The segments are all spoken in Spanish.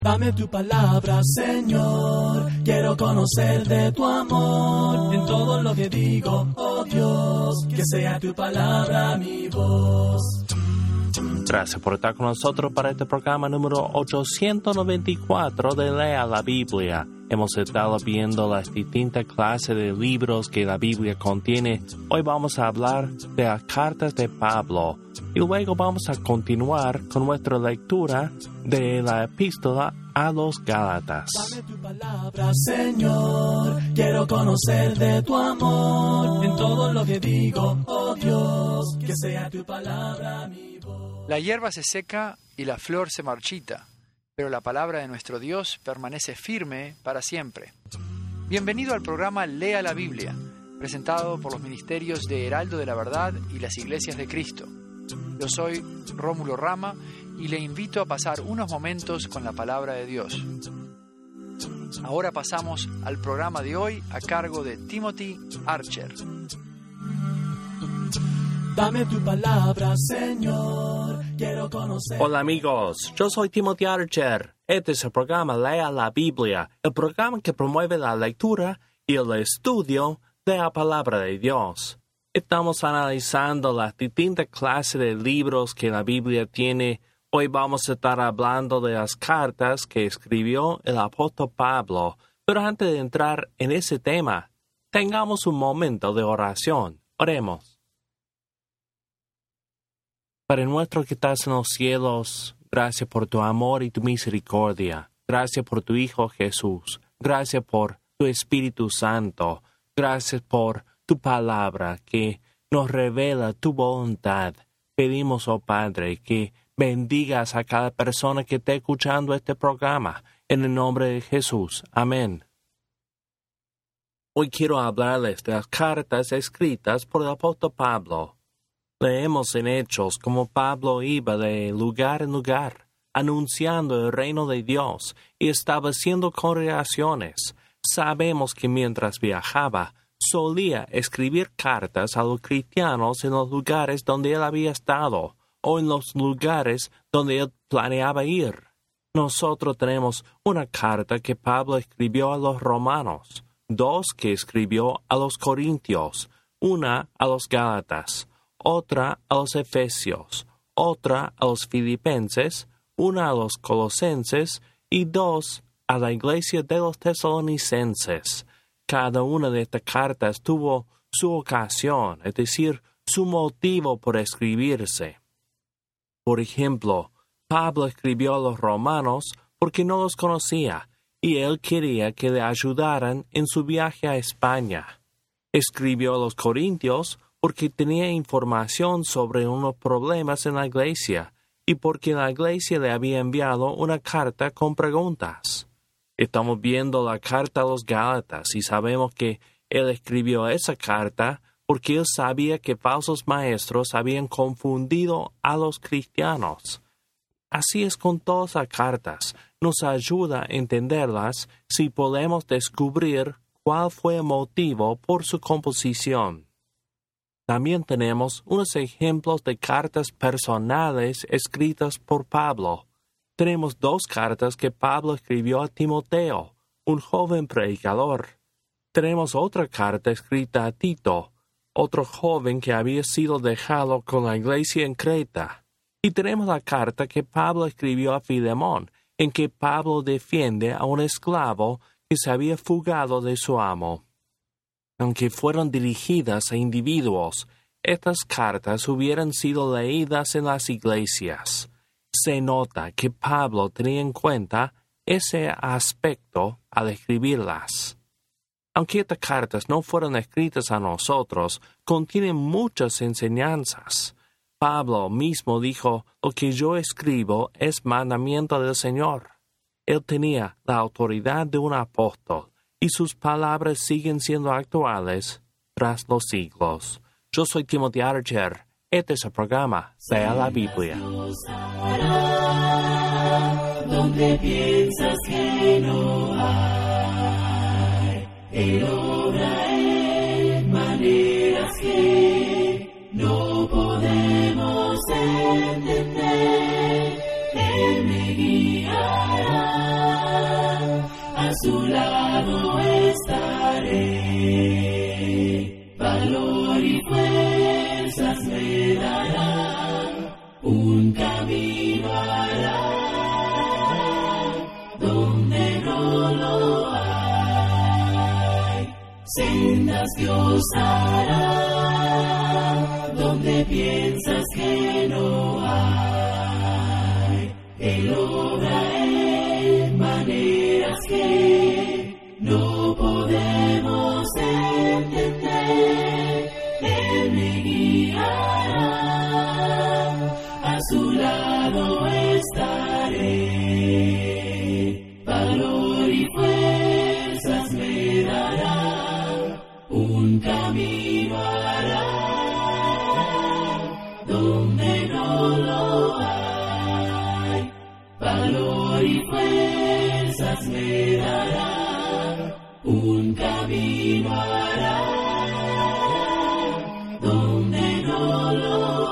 Dame tu palabra, Señor, quiero conocer de tu amor, en todo lo que digo, oh Dios, que sea tu palabra mi voz. Gracias por estar con nosotros para este programa número 894 de Lea la Biblia. Hemos estado viendo las distintas clases de libros que la Biblia contiene. Hoy vamos a hablar de las cartas de Pablo y luego vamos a continuar con nuestra lectura de la epístola a los Gálatas. Dame tu palabra, Señor, quiero conocer de tu amor, en todo lo que digo, oh Dios, que sea tu palabra mi voz. La hierba se seca y la flor se marchita, pero la palabra de nuestro Dios permanece firme para siempre. Bienvenido al programa Lea la Biblia, presentado por los ministerios de Heraldo de la Verdad y las Iglesias de Cristo. Yo soy Rómulo Rama y le invito a pasar unos momentos con la palabra de Dios. Ahora pasamos al programa de hoy a cargo de Timothy Archer. Dame tu palabra, Señor, quiero conocer. Hola amigos, yo soy Timothy Archer. Este es el programa Lea la Biblia, el programa que promueve la lectura y el estudio de la palabra de Dios. Estamos analizando las distintas clases de libros que la Biblia tiene. Hoy vamos a estar hablando de las cartas que escribió el apóstol Pablo. Pero antes de entrar en ese tema, tengamos un momento de oración. Oremos. Padre nuestro que estás en los cielos, gracias por tu amor y tu misericordia. Gracias por tu Hijo Jesús. Gracias por tu Espíritu Santo. Gracias por tu palabra que nos revela tu voluntad. Pedimos, oh Padre, que bendigas a cada persona que esté escuchando este programa. En el nombre de Jesús. Amén. Hoy quiero hablarles de las cartas escritas por el apóstol Pablo. Leemos en Hechos cómo Pablo iba de lugar en lugar, anunciando el reino de Dios y estableciendo congregaciones. Sabemos que mientras viajaba, solía escribir cartas a los cristianos en los lugares donde él había estado o en los lugares donde él planeaba ir. Nosotros tenemos una carta que Pablo escribió a los romanos, 2 que escribió a los corintios, una a los gálatas, otra a los efesios, otra a los filipenses, una a los colosenses y 2 a la iglesia de los tesalonicenses. Cada una de estas cartas tuvo su ocasión, es decir, su motivo por escribirse. Por ejemplo, Pablo escribió a los romanos porque no los conocía y él quería que le ayudaran en su viaje a España. Escribió a los corintios porque tenía información sobre unos problemas en la iglesia y porque la iglesia le había enviado una carta con preguntas. Estamos viendo la carta a los Gálatas y sabemos que él escribió esa carta porque él sabía que falsos maestros habían confundido a los cristianos. Así es con todas las cartas. Nos ayuda a entenderlas si podemos descubrir cuál fue el motivo por su composición. También tenemos unos ejemplos de cartas personales escritas por Pablo. Tenemos 2 cartas que Pablo escribió a Timoteo, un joven predicador. Tenemos otra carta escrita a Tito, otro joven que había sido dejado con la iglesia en Creta. Y tenemos la carta que Pablo escribió a Filemón, en que Pablo defiende a un esclavo que se había fugado de su amo. Aunque fueron dirigidas a individuos, estas cartas hubieran sido leídas en las iglesias. Se nota que Pablo tenía en cuenta ese aspecto al escribirlas. Aunque estas cartas no fueron escritas a nosotros, contienen muchas enseñanzas. Pablo mismo dijo, lo que yo escribo es mandamiento del Señor. Él tenía la autoridad de un apóstol y sus palabras siguen siendo actuales tras los siglos. Yo soy Timothy Archer. Este es el programa Lea la Biblia. Donde piensas que no hay, Él obra en maneras que no podemos entender. Él me guiará. su lado estaré. Valor y fuerzas me darán, un camino hará donde no lo hay. Sendas Dios hará donde piensas que no hay. Él obra en maneras que no podemos entender. Él me guiará, a su lado estaré. Valor y fuerzas me darán, un camino hará donde no lo hay. Valor y fuerzas me darán, un camino hará donde no lo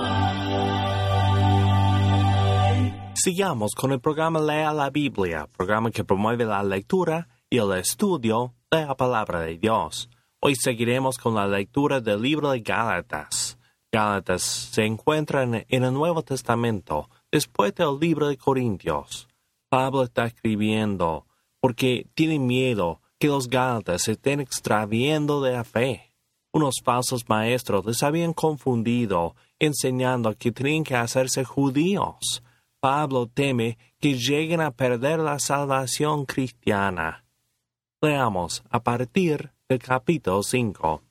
hay. Sigamos con el programa Lea la Biblia, programa que promueve la lectura y el estudio de la palabra de Dios. Hoy seguiremos con la lectura del libro de Gálatas. Gálatas se encuentra en el Nuevo Testamento, después del libro de Corintios. Pablo está escribiendo porque tiene miedo que los Gálatas se estén extraviando de la fe. Unos falsos maestros les habían confundido, enseñando que tenían que hacerse judíos. Pablo teme que lleguen a perder la salvación cristiana. Leamos a partir del capítulo 5.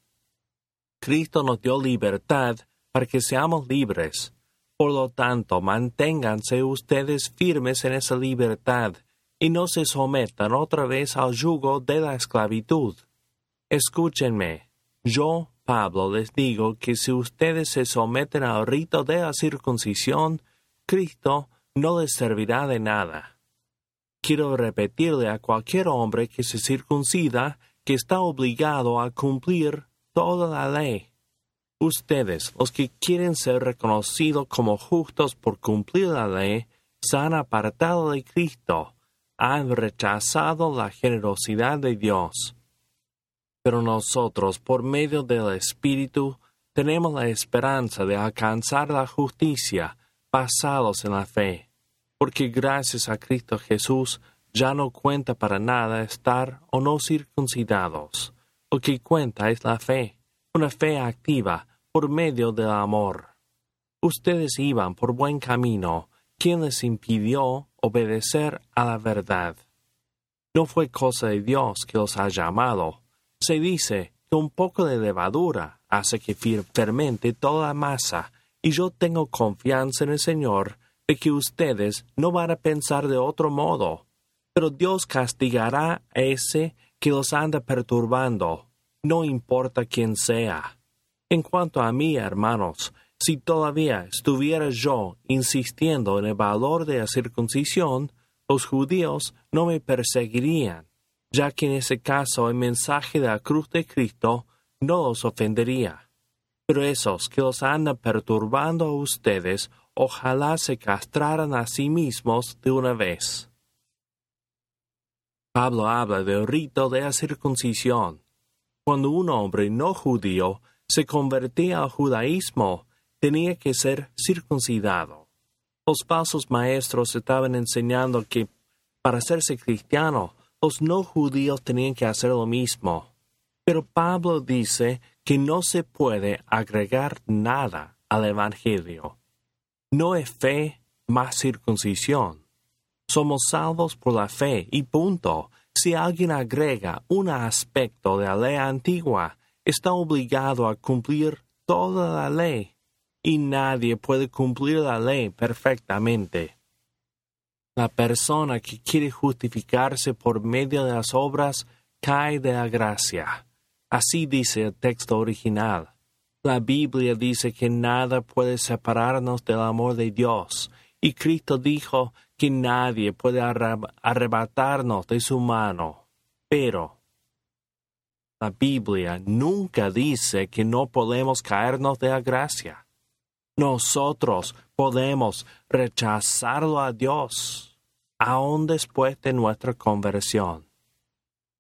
Cristo nos dio libertad para que seamos libres. Por lo tanto, manténganse ustedes firmes en esa libertad y no se sometan otra vez al yugo de la esclavitud. Escúchenme. Yo, Pablo, les digo que si ustedes se someten al rito de la circuncisión, Cristo no les servirá de nada. Quiero repetirle a cualquier hombre que se circuncida que está obligado a cumplir toda la ley. Ustedes, los que quieren ser reconocidos como justos por cumplir la ley, se han apartado de Cristo, han rechazado la generosidad de Dios. Pero nosotros, por medio del Espíritu, tenemos la esperanza de alcanzar la justicia, basados en la fe, porque gracias a Cristo Jesús ya no cuenta para nada estar o no circuncidados. Lo que cuenta es la fe, una fe activa por medio del amor. Ustedes iban por buen camino. ¿Quién les impidió obedecer a la verdad? No fue cosa de Dios que los ha llamado. Se dice que un poco de levadura hace que fermente toda la masa, y yo tengo confianza en el Señor de que ustedes no van a pensar de otro modo. Pero Dios castigará a ese que los anda perturbando, no importa quién sea. En cuanto a mí, hermanos, si todavía estuviera yo insistiendo en el valor de la circuncisión, los judíos no me perseguirían, ya que en ese caso el mensaje de la cruz de Cristo no los ofendería. Pero esos que los andan perturbando a ustedes, ojalá se castraran a sí mismos de una vez. Pablo habla del rito de la circuncisión. Cuando un hombre no judío se convertía al judaísmo, tenía que ser circuncidado. Los falsos maestros estaban enseñando que para hacerse cristiano, los no judíos tenían que hacer lo mismo. Pero Pablo dice que no se puede agregar nada al Evangelio. No es fe más circuncisión. Somos salvos por la fe y punto. Si alguien agrega un aspecto de la ley antigua, está obligado a cumplir toda la ley, y nadie puede cumplir la ley perfectamente. La persona que quiere justificarse por medio de las obras cae de la gracia. Así dice el texto original. La Biblia dice que nada puede separarnos del amor de Dios, y Cristo dijo que nadie puede arrebatarnos de su mano. Pero la Biblia nunca dice que no podemos caernos de la gracia. Nosotros podemos rechazarlo a Dios, aun después de nuestra conversión.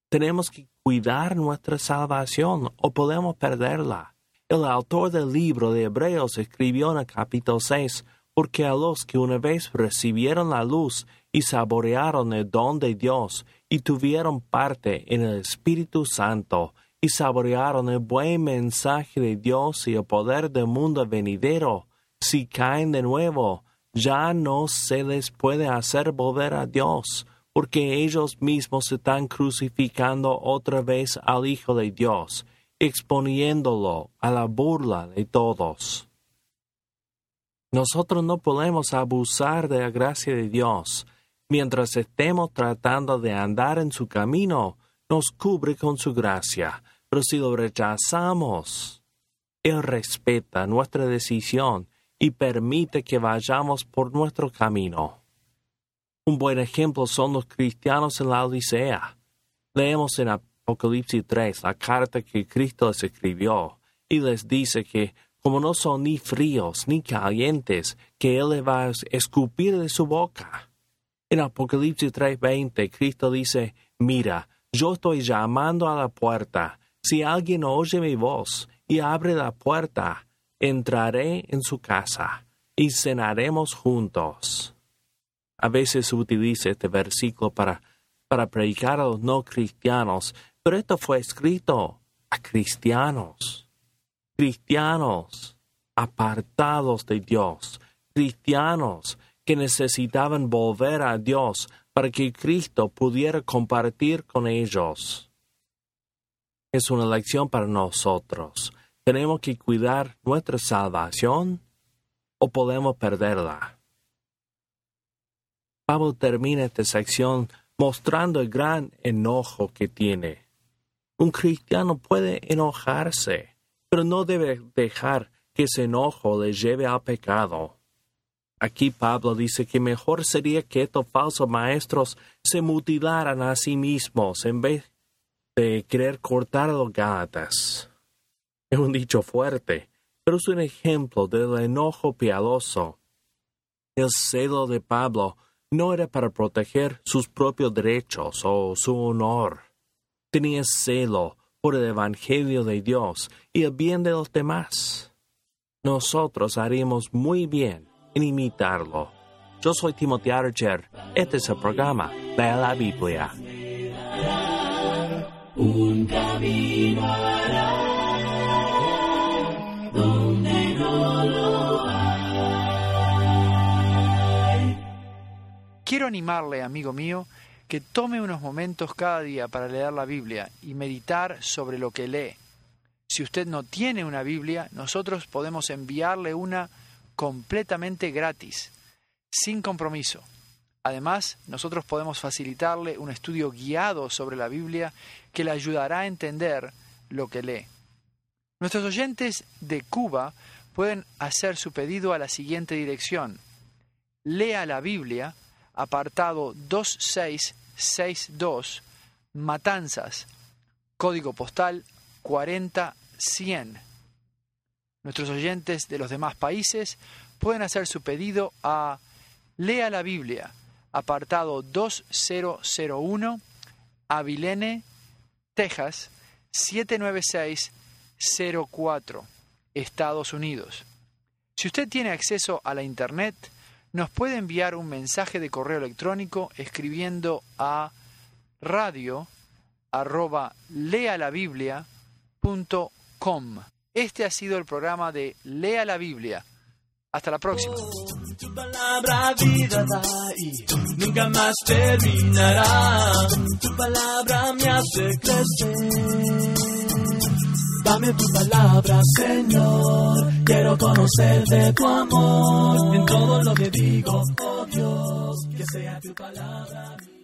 Tenemos que cuidar nuestra salvación o podemos perderla. El autor del libro de Hebreos escribió en el capítulo 6, porque a los que una vez recibieron la luz y saborearon el don de Dios y tuvieron parte en el Espíritu Santo y saborearon el buen mensaje de Dios y el poder del mundo venidero, si caen de nuevo, ya no se les puede hacer volver a Dios, porque ellos mismos están crucificando otra vez al Hijo de Dios, exponiéndolo a la burla de todos. Nosotros no podemos abusar de la gracia de Dios. Mientras estemos tratando de andar en su camino, nos cubre con su gracia. Pero si lo rechazamos, Él respeta nuestra decisión y permite que vayamos por nuestro camino. Un buen ejemplo son los cristianos en la Odisea. Leemos en Apocalipsis 3 la carta que Cristo les escribió y les dice que como no son ni fríos ni calientes, que Él les va a escupir de su boca. En Apocalipsis 3:20 Cristo dice, mira, yo estoy llamando a la puerta. Si alguien oye mi voz y abre la puerta, entraré en su casa y cenaremos juntos. A veces se utiliza este versículo para predicar a los no cristianos, pero esto fue escrito a cristianos. Cristianos apartados de Dios, cristianos que necesitaban volver a Dios para que Cristo pudiera compartir con ellos. Es una lección para nosotros. ¿Tenemos que cuidar nuestra salvación o podemos perderla? Pablo termina esta sección mostrando el gran enojo que tiene. Un cristiano puede enojarse, pero no debe dejar que ese enojo le lleve al pecado. Aquí Pablo dice que mejor sería que estos falsos maestros se mutilaran a sí mismos en vez de querer cortar a los gálatas. Es un dicho fuerte, pero es un ejemplo del enojo piadoso. El celo de Pablo no era para proteger sus propios derechos o su honor. Tenía celo por el Evangelio de Dios y el bien de los demás. Nosotros haríamos muy bien en imitarlo. Yo soy Timothy Archer. Este es el programa Lea la Biblia. Un camino hará donde no lo hay. Quiero animarle, amigo mío, que tome unos momentos cada día para leer la Biblia y meditar sobre lo que lee. Si usted no tiene una Biblia, nosotros podemos enviarle una completamente gratis, sin compromiso. Además, nosotros podemos facilitarle un estudio guiado sobre la Biblia que le ayudará a entender lo que lee. Nuestros oyentes de Cuba pueden hacer su pedido a la siguiente dirección: Lea la Biblia, apartado 2662, Matanzas, código postal 40100. Nuestros oyentes de los demás países pueden hacer su pedido a Lea la Biblia, apartado 2001, Abilene, Texas, 79604, Estados Unidos. Si usted tiene acceso a la Internet, nos puede enviar un mensaje de correo electrónico escribiendo a radio@lealabiblia.com. Este ha sido el programa de Lea la Biblia. Hasta la próxima. Tu palabra vida da y nunca más terminará. Tu palabra me hace crecer. Dame tu palabra, Señor. Quiero conocer de tu amor. En todo lo que digo, oh Dios, que sea tu palabra.